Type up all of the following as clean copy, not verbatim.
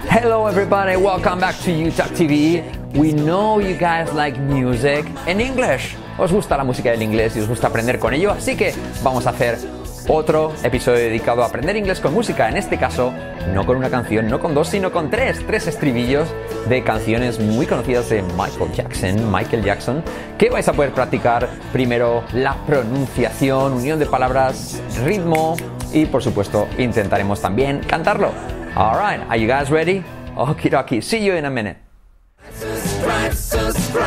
Hello everybody, welcome back to UTalk TV. We know you guys like music in English. Os gusta la música del inglés y os gusta aprender con ello, así que vamos a hacer otro episodio dedicado a aprender inglés con música. En este caso, no con una canción, no con dos, sino con tres estribillos de canciones muy conocidas de Michael Jackson, que vais a poder practicar primero la pronunciación, unión de palabras, ritmo y por supuesto intentaremos también cantarlo. Alright, are you guys ready? Okie dokie, see you in a minute. Subscribe.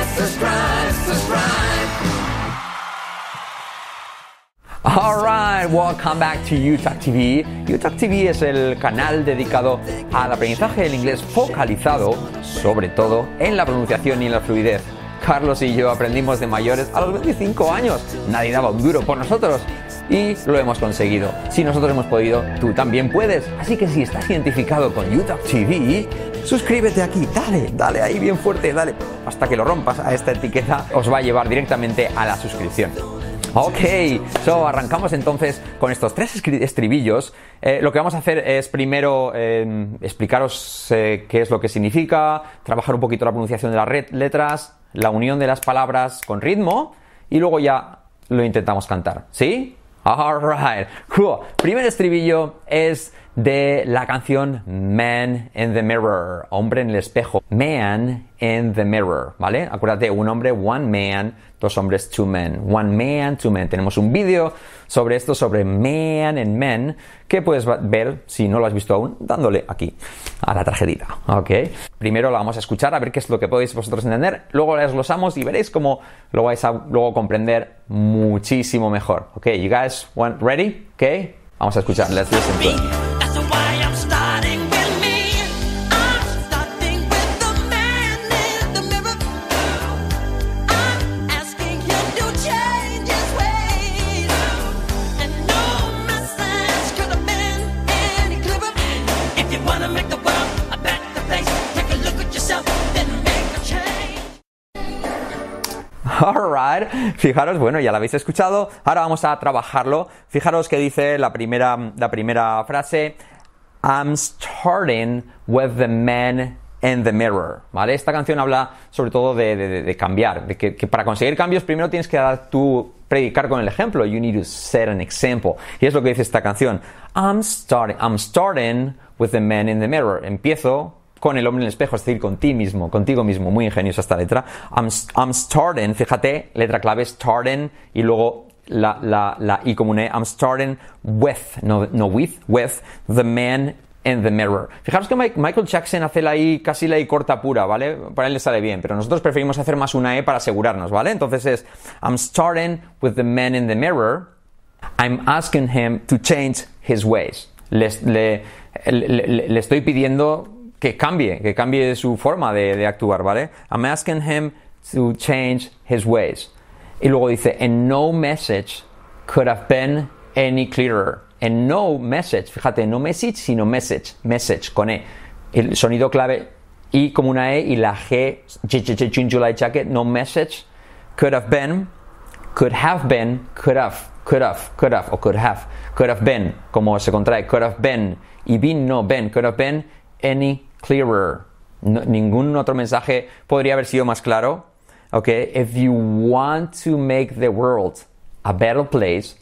Alright, welcome back to UTalk TV. UTalk TV es el canal dedicado al aprendizaje del inglés focalizado, sobre todo, en la pronunciación y en la fluidez. Carlos y yo aprendimos de mayores a los 25 años. Nadie daba un duro por nosotros. Y lo hemos conseguido. Si nosotros hemos podido, tú también puedes. Así que si estás identificado con UTalk TV, suscríbete aquí, dale ahí bien fuerte, dale hasta que lo rompas a esta etiqueta. Os va a llevar directamente a la suscripción. Ok, arrancamos entonces con estos tres estribillos. Lo que vamos a hacer es primero explicaros qué es lo que significa, trabajar un poquito la pronunciación de las letras, la unión de las palabras con ritmo y luego ya lo intentamos cantar, ¿sí? Alright, cool. Primer estribillo es de la canción Man in the Mirror, hombre en el espejo. Man in the Mirror, ¿vale? Acuérdate, un hombre, one man, dos hombres, two men. One man, two men. Tenemos un vídeo sobre esto, sobre Man and Men, que puedes ver, si no lo has visto aún, dándole aquí, a la tarjetita, ¿ok? Primero lo vamos a escuchar, a ver qué es lo que podéis vosotros entender, luego lo desglosamos y veréis cómo lo vais a luego comprender muchísimo mejor, ¿ok? You guys ready? ¿Ok? Vamos a escuchar, let's listen to it. Alright, fijaros, bueno, ya lo habéis escuchado, ahora vamos a trabajarlo. Fijaros que dice la primera frase, I'm starting with the man in the mirror, ¿vale? Esta canción habla sobre todo de cambiar, de que para conseguir cambios primero tienes que tú predicar con el ejemplo, you need to set an example, y es lo que dice esta canción, I'm starting with the man in the mirror, empiezo con el hombre en el espejo, es decir, contigo mismo, muy ingeniosa esta letra. I'm starting, fíjate, letra clave, starting, y luego la I como una E, I'm starting with, no with, the man in the mirror. Fijaros que Michael Jackson hace la I, casi la I corta pura, ¿vale? Para él le sale bien, pero nosotros preferimos hacer más una E para asegurarnos, ¿vale? Entonces es, I'm starting with the man in the mirror, I'm asking him to change his ways. Le estoy pidiendo que cambie su forma de actuar, ¿vale? I'm asking him to change his ways. Y luego dice, and no message could have been any clearer. And no message, fíjate, no message, sino message, con E. El sonido clave, I como una E y la G, July jacket, no message, could have been, could have been, could have been, como se contrae, could have been, y been, no, been, could have been any clearer. No, ningún otro mensaje podría haber sido más claro. Okay, if you want to make the world a better place,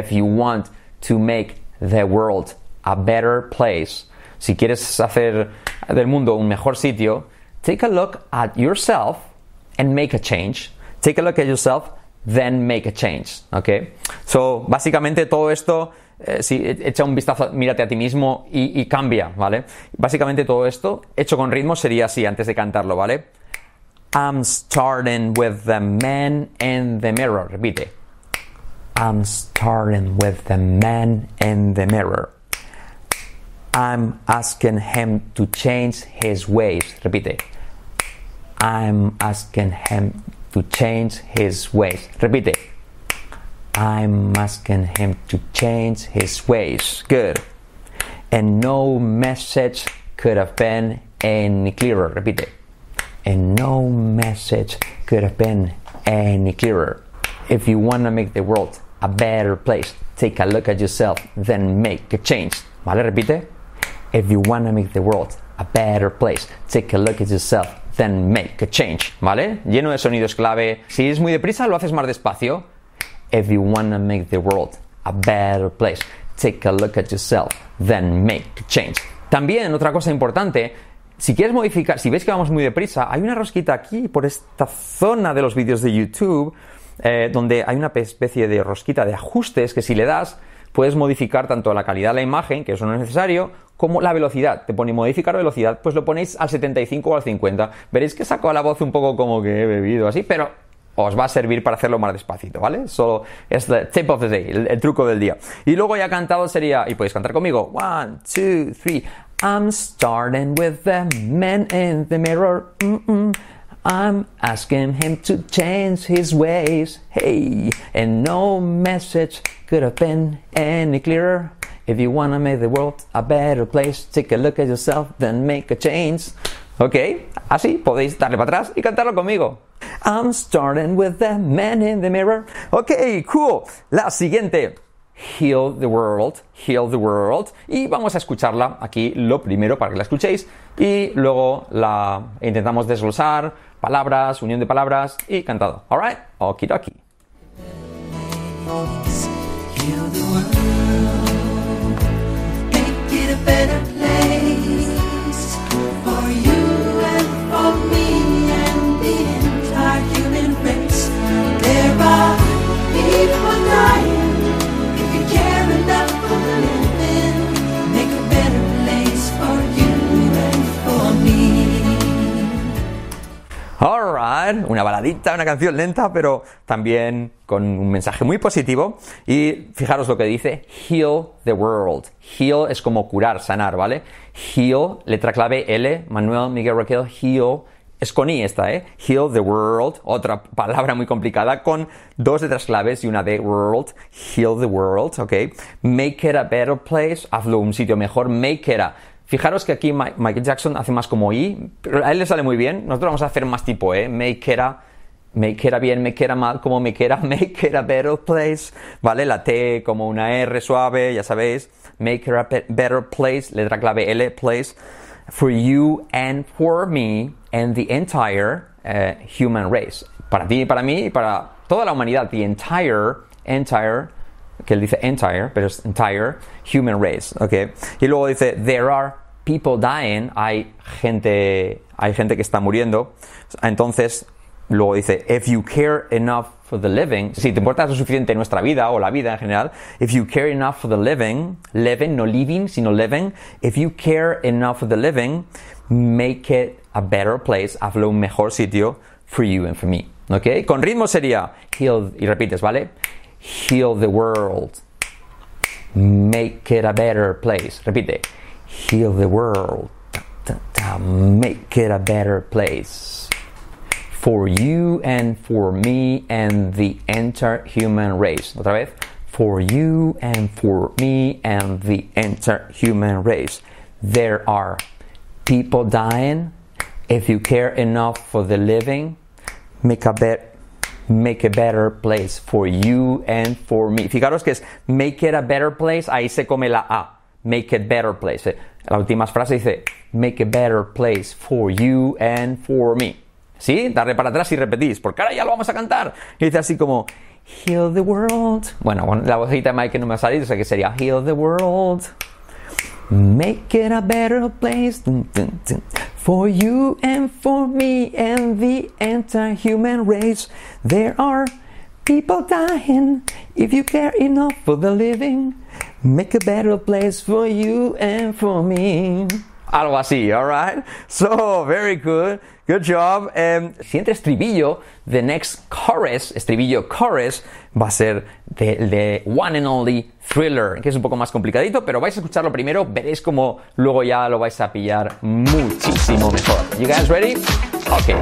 si quieres hacer del mundo un mejor sitio, take a look at yourself and make a change. Take a look at yourself, then make a change. Okay, so básicamente todo esto. Echa un vistazo, mírate a ti mismo y cambia, ¿vale? Básicamente todo esto, hecho con ritmo, sería así antes de cantarlo, ¿vale? I'm starting with the man in the mirror. Repite. I'm starting with the man in the mirror. I'm asking him to change his ways. Repite. I'm asking him to change his ways. Repite. I'm asking him to change his ways. Good. And no message could have been any clearer. Repite. And no message could have been any clearer. If you want to make the world a better place, take a look at yourself, then make a change. ¿Vale? Repite. If you want to make the world a a better place. Take a look at yourself, then make a change, ¿vale? Lleno de sonidos clave. Si es muy deprisa, lo haces más despacio. If you wanna make the world a better place, take a look at yourself, then make a change. También, otra cosa importante, si quieres modificar, si ves que vamos muy deprisa, hay una rosquita aquí, por esta zona de los vídeos de YouTube, donde hay una especie de rosquita de ajustes que si le das, puedes modificar tanto la calidad de la imagen, que eso no es necesario, como la velocidad. Te pone modificar velocidad, pues lo ponéis al 75 o al 50. Veréis que saco la voz un poco como que he bebido así, pero os va a servir para hacerlo más despacito, ¿vale? Solo es el tip of the day, el truco del día. Y luego ya cantado sería, y podéis cantar conmigo, 1, 2, 3. I'm starting with the man in the mirror. I'm asking him to change his ways. Hey, and no message could have been any clearer. If you wanna make the world a better place, take a look at yourself, then make a change. Ok, así podéis darle para atrás y cantarlo conmigo. I'm starting with the man in the mirror. Ok, cool. La siguiente. Heal the world, heal the world. Y vamos a escucharla aquí lo primero para que la escuchéis y luego la intentamos desglosar, palabras, unión de palabras y cantado. Alright, okidoki. Heal the world, make it a better place for you and for me and the entire human race. There are people dying. If you care enough for the living, make a better place for you and for me. Alright, una baladita, una canción lenta, pero también con un mensaje muy positivo. Y fijaros lo que dice, heal the world. Heal es como curar, sanar, ¿vale? Heal, letra clave L, Manuel, Miguel, Raquel, heal. Es con I esta, ¿eh? Heal the world, otra palabra muy complicada, con 2 letras claves y una D, world. Heal the world, ¿ok? Make it a better place, hazlo un sitio mejor, make it a... Fijaros que aquí Michael Jackson hace más como I, pero a él le sale muy bien. Nosotros vamos a hacer más tipo E. Make it a bien, make it a mal, como make it a better place. ¿Vale? La T como una R suave, ya sabéis. Make it a better place, letra clave L, place. For you and for me and the entire human race. Para ti, para mí y para toda la humanidad. The entire, que él dice entire, pero es entire human race, ¿ok? Y luego dice, there are people dying, hay gente que está muriendo. Entonces, luego dice, if you care enough for the living, si te importa lo suficiente nuestra vida o la vida en general, if you care enough for the living, no living, sino living, if you care enough for the living, make it a better place, hazlo un mejor sitio for you and for me, ¿ok? Con ritmo sería, heal, y repites, ¿vale? Heal the world. Make it a better place. Repite. Heal the world. Make it a better place. For you and for me and the entire human race. Otra vez. For you and for me and the entire human race. There are people dying. If you care enough for the living, make a better place for you and for me. Fijaros que es make it a better place, ahí se come la A. Make it better place. La última frase dice make a better place for you and for me. ¿Sí? Darle para atrás y repetís, porque ahora ya lo vamos a cantar. Y dice así como heal the world. Bueno, la vocecita de Mike no me ha salido, o sea que sería heal the world. Make it a better place for you and for me and the entire human race. There are people dying. If you care enough for the living, make a better place for you and for me. Algo así, alright? So, very good. Good job. Siguiente estribillo, the next chorus, estribillo chorus, va a ser de One and Only Thriller, que es un poco más complicadito, pero vais a escucharlo primero, veréis cómo luego ya lo vais a pillar muchísimo mejor. You guys ready? Okay.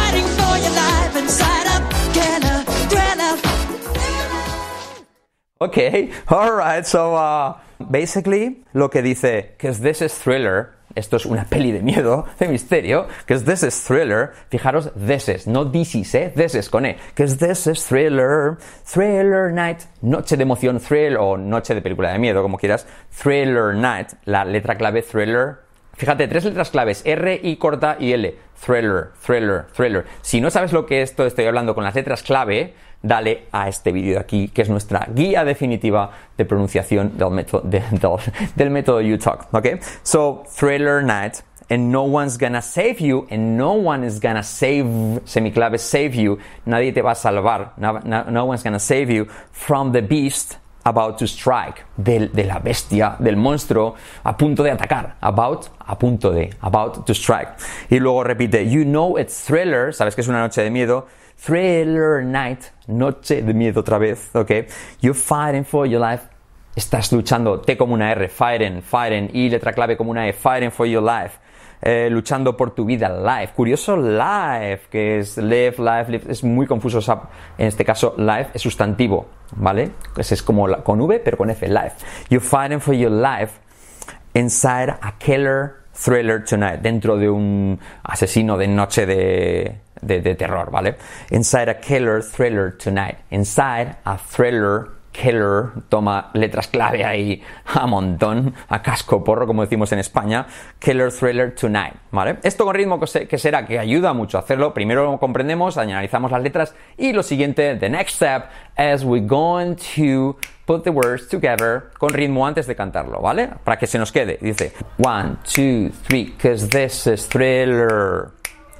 Ok, Okay, alright, so basically lo que dice, because this is thriller, esto es una peli de miedo, de misterio, because this is thriller, fijaros, this is, no this is, this is con E, because this is thriller, thriller night, noche de emoción, thrill, o noche de película de miedo, como quieras, thriller night, la letra clave thriller, fíjate, 3 letras claves, R, I corta y L, thriller, thriller, thriller. Si no sabes lo que esto estoy hablando con las letras clave, dale a este vídeo de aquí, que es nuestra guía definitiva de pronunciación del método UTalk, ¿ok? So, thriller night, and no one's gonna save you, and no one is gonna save, semiclave, save you, nadie te va a salvar, no one's gonna save you from the beast about to strike, de la bestia, del monstruo a punto de atacar, about to strike. Y luego repite, you know it's thriller, sabes que es una noche de miedo, thriller night, noche de miedo otra vez, ¿ok? You're fighting for your life, estás luchando, T como una R, fighting, y letra clave como una E, fighting for your life, luchando por tu vida, life, curioso life, que es live, es muy confuso, en este caso life es sustantivo, ¿vale? Es como con V pero con F, life. You're fighting for your life inside a killer thriller tonight, dentro de un asesino de noche de terror, ¿vale? Inside a killer thriller tonight. Inside a thriller killer, toma letras clave ahí a montón, a casco porro, como decimos en España, killer thriller tonight, ¿vale? Esto con ritmo que será que ayuda mucho a hacerlo. Primero lo comprendemos, analizamos las letras y lo siguiente, the next step is we're going to put the words together con ritmo antes de cantarlo, ¿vale? Para que se nos quede. Dice 1, 2, 3, 'cause this is thriller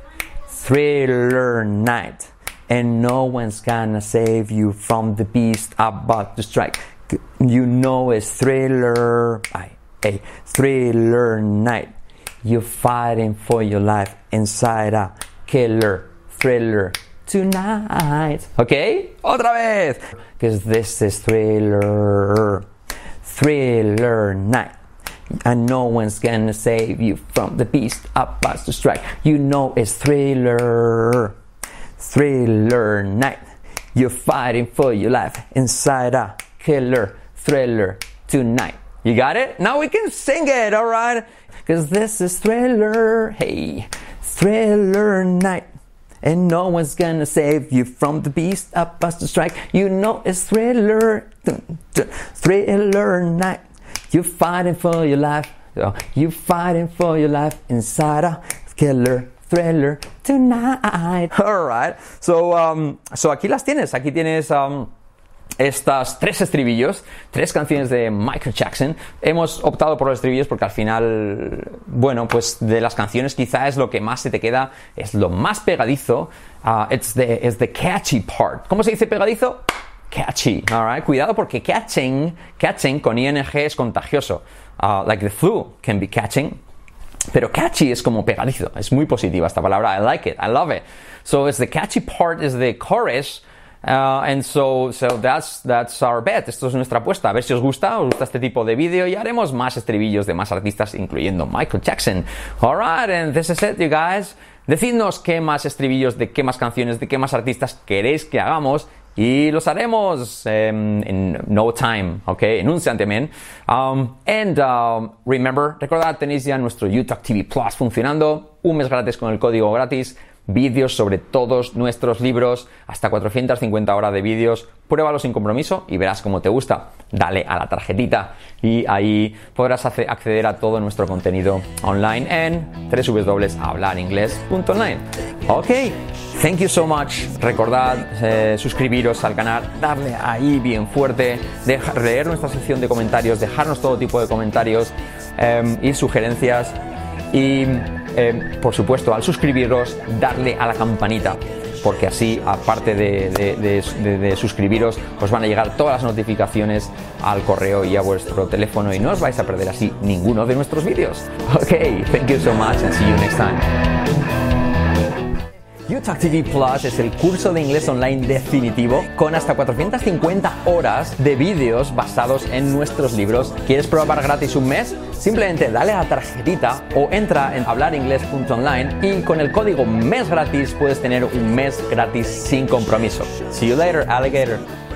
night, and no one's gonna save you from the beast about to strike. You know it's thriller, thriller night. You're fighting for your life inside a killer thriller tonight. ¿Ok? Otra vez. Because this is thriller night. And no one's gonna save you from the beast about to strike. You know it's thriller night. You're fighting for your life inside a killer thriller tonight. You got it? Now we can sing it, alright? Because this is thriller, thriller night. And no one's gonna save you from the beast about to strike. You know it's thriller night. You're fighting for your life. You're fighting for your life inside a killer thriller tonight. Alright. So aquí las tienes. Aquí tienes estas 3 estribillos, 3 canciones de Michael Jackson. Hemos optado por los estribillos porque al final, bueno, pues de las canciones quizá es lo que más se te queda, es lo más pegadizo. It's the catchy part. ¿Cómo se dice pegadizo? Catchy, alright. Cuidado porque catching con ing es contagioso. Like the flu can be catching. Pero catchy es como pegadizo. Es muy positiva esta palabra. I like it. I love it. So it's the catchy part is the chorus. And so that's our bet. Esto es nuestra apuesta. A ver si os gusta este tipo de vídeo y haremos más estribillos de más artistas, incluyendo Michael Jackson. Alright, and this is it, you guys. Decidnos qué más estribillos, de qué más canciones, de qué más artistas queréis que hagamos. Y los haremos en no time, ¿ok? En un santiamén. Remember, recordad, tenéis ya nuestro UTalk TV Plus funcionando. Un mes gratis con el código gratis. Vídeos sobre todos nuestros libros. Hasta 450 horas de vídeos. Pruébalo sin compromiso y verás cómo te gusta. Dale a la tarjetita y ahí podrás acceder a todo nuestro contenido online en www.hablaringles.online. Ok, thank you so much. Recordad suscribiros al canal, darle ahí bien fuerte, leer nuestra sección de comentarios, dejarnos todo tipo de comentarios y sugerencias y por supuesto al suscribiros darle a la campanita, porque así aparte de suscribiros os van a llegar todas las notificaciones al correo y a vuestro teléfono y no os vais a perder así ninguno de nuestros vídeos. Ok, thank you so much and see you next time. UTalk TV Plus es el curso de inglés online definitivo con hasta 450 horas de vídeos basados en nuestros libros. ¿Quieres probar gratis un mes? Simplemente dale a la tarjetita o entra en hablaringles.online y con el código MES gratis puedes tener un mes gratis sin compromiso. See you later, alligator.